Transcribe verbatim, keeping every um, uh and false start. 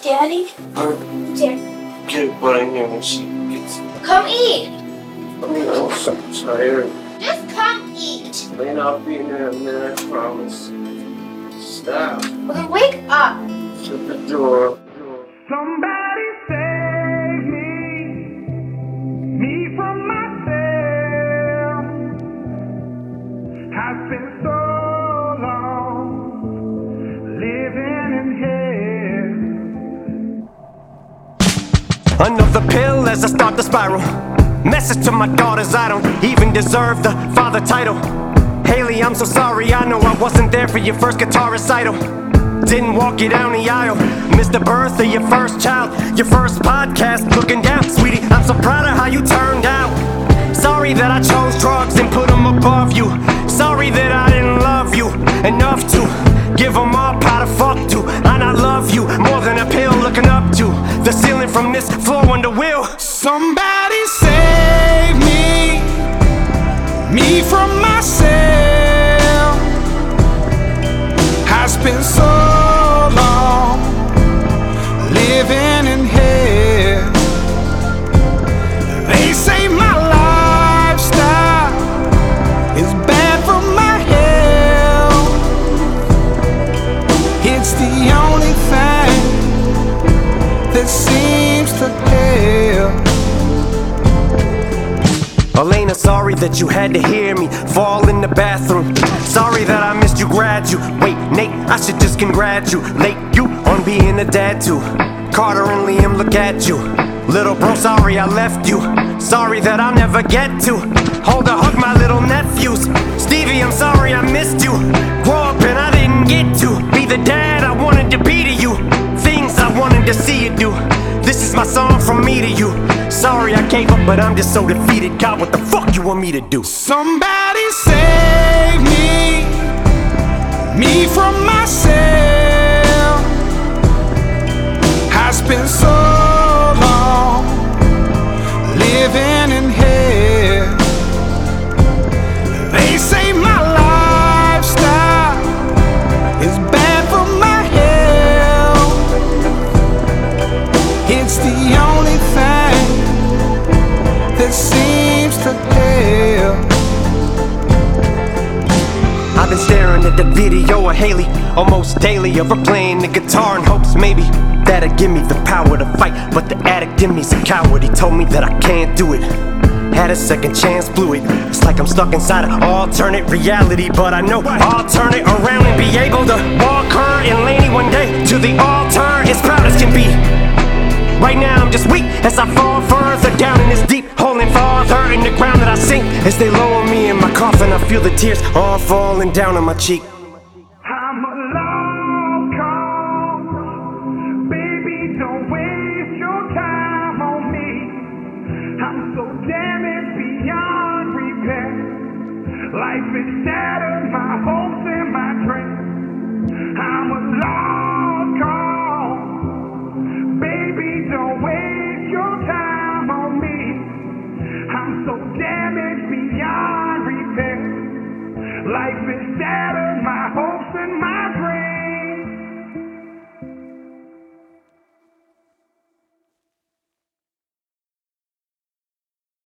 Daddy? Huh? Daddy. Get butt in here when she gets. Come eat. I mean, I'm so tired. Just come eat. Lane, I'll be in there in a minute, I promise. Stop. Well, then wake up. Shut the door. Somebody save me, me from myself. Has been so long living in hell. Another pill as I start the spiral. Message to my daughters, I don't even deserve the father title. Haley, I'm so sorry, I know I wasn't there for your first guitar recital. Didn't walk you down the aisle. Missed the birth of your first child. Your first podcast, looking down. Sweetie, I'm so proud of how you turned out. Sorry that I chose drugs and put them above you. Sorry that I didn't love you enough to give them up how to fuck to. And I love you more than a pill looking up to the ceiling from this floor under wheel. Somebody save me, me from myself. Has been so long living in hell. They say my lifestyle is bad for my health. It's the only thing that seems to help. Elena, sorry that you had to hear me fall in the bathroom. Sorry that I missed you graduate. Nate, I should just congratulate you on being a dad too. Carter and Liam, look at you. Little bro, sorry I left you. Sorry that I'll never get to hold or hug my little nephews. Stevie, I'm sorry I missed you. Grow up and I didn't get to be the dad I wanted to be to you. Things I wanted to see you do. This is my song from me to you. Sorry I gave up, but I'm just so defeated. God, what the fuck you want me to do? Somebody save me, me from myself. Has been so long living in hell. They say my lifestyle is bad for my health. It's the only thing that seems to help. I've been staring at the video of Haley almost daily, of her playing the guitar in hopes maybe that'll give me the power to fight. But the addict in me's a coward, he told me that I can't do it. Had a second chance, blew it. It's like I'm stuck inside an alternate reality, but I know I'll turn it around and be able to walk her and Laney one day to the altar as proud as can be. Right now I'm just weak as I fall further down in this deep hole and farther in the ground that I sink. As they lower me in my coffin, I feel the tears all falling down on my cheek. I'm a long call, baby, don't waste your time on me. I'm so damaged beyond repair. Life is shattered, my hopes and my dreams. I'm a long call, baby, don't waste your time on me. I'm so damaged beyond repair. Life is shattered.